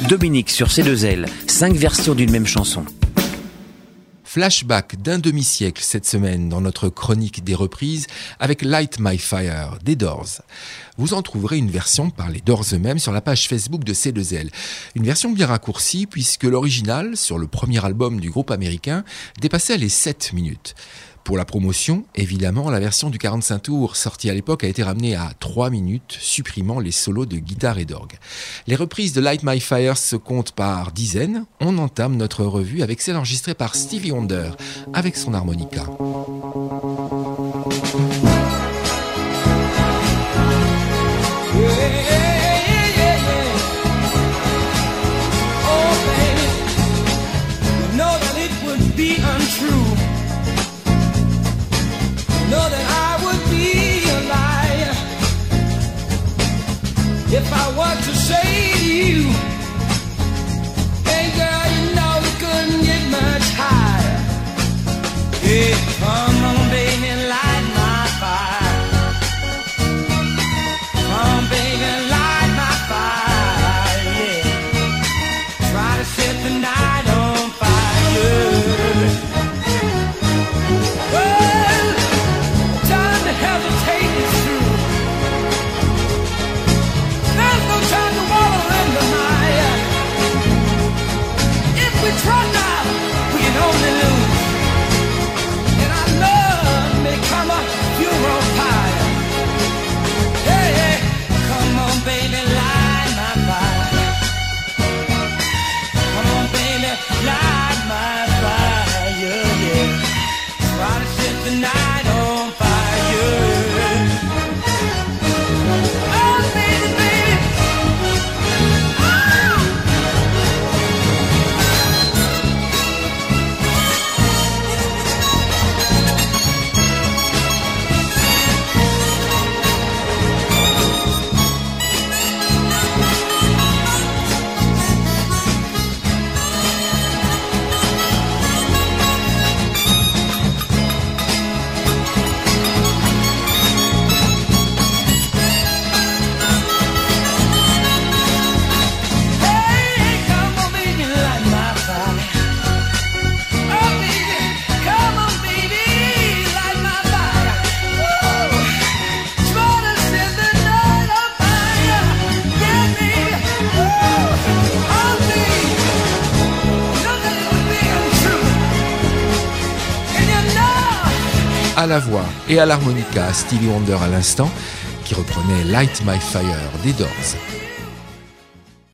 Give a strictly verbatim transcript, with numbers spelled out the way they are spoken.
Dominique sur C deux L, cinq versions d'une même chanson. Flashback d'un demi-siècle cette semaine dans notre chronique des reprises avec Light My Fire des Doors. Vous en trouverez une version par les Doors eux-mêmes sur la page Facebook de C deux L. Une version bien raccourcie puisque l'original, sur le premier album du groupe américain, dépassait les sept minutes. Pour la promotion, évidemment, la version du quarante-cinq tours sortie à l'époque a été ramenée à trois minutes, supprimant les solos de guitare et d'orgue. Les reprises de Light My Fire se comptent par dizaines. On entame notre revue avec celle enregistrée par Stevie Wonder avec son harmonica. Know that I would be a liar if I were to say to you, hey girl, you know we couldn't get much higher. Hey, come on baby, light my fire. Come baby, light my fire, yeah. Try to set the night on fire. À la voix et à l'harmonica, Stevie Wonder à l'instant, qui reprenait Light My Fire des Doors.